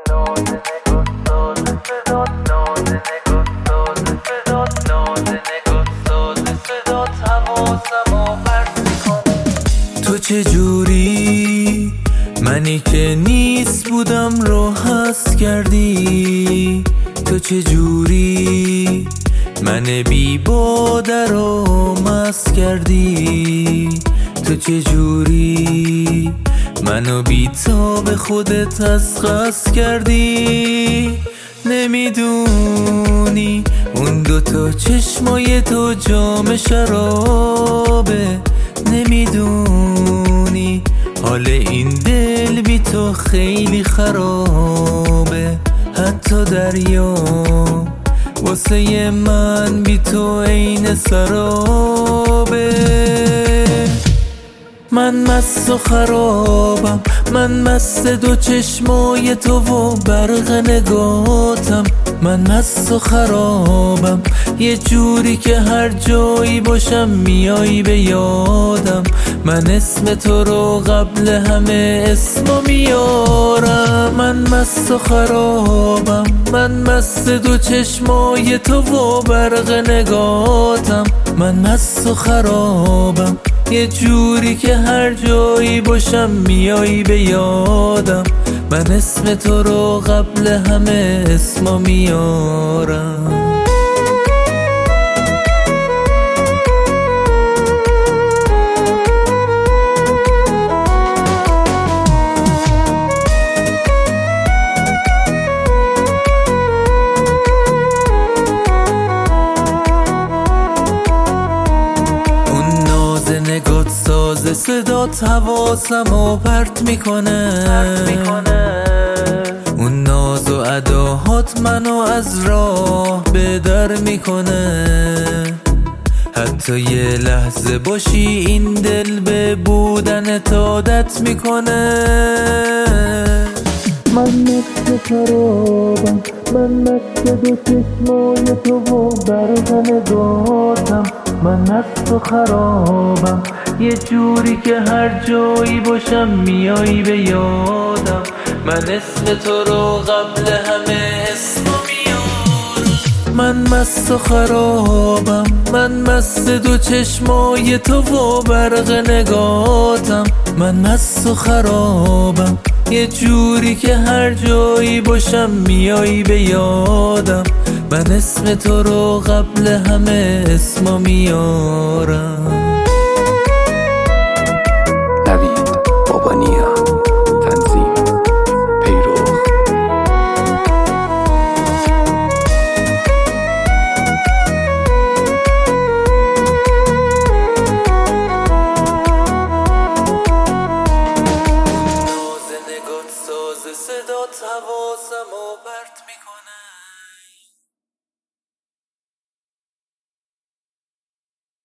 تو چجوری منی که نیست بودم رو حس کردی؟ تو چجوری من بی باده رو مست کردی؟ تو چجوری منو بی تاب خودت از خس کردی؟ نمیدونی اون دوتا چشمای تو جام شرابه، نمیدونی حال این دل بی تو خیلی خرابه. حتی دریا واسه من بی تو عین سرابه. من مست و خرابم، من مست دو چشمای تو و برق نگاتم. من مست و خرابم یه جوری که هر جایی باشم میایی به یادم. من اسم تو رو قبل همه اسمو میارم. من مست و خرابم، من مست دو چشمای تو و برق نگاتم. من مست و خرابم یه جوری که هر جایی باشم میایی به یادم. من اسم تو رو قبل همه اسمو میارم. نگات ساز صدات حواسمو پرت میکنه. اون ناز و اداهات منو از راه به در میکنه. حتی یه لحظه باشی این دل به بودنت عادت میکنه. من مثل خرابم، من مثل دو چشمای تو و برق نگاتم. من مست و خرابم یه جوری که هر جایی باشم میایی به یادم. من اسم تو رو قبل همه اسمو میارم. من مست و خرابم، من مست دو چشمای تو و برق نگاتم. من مست و خرابم یه جوری که هر جایی باشم میایی به یادم. من اسم تو رو قبل همه اسمو میارم.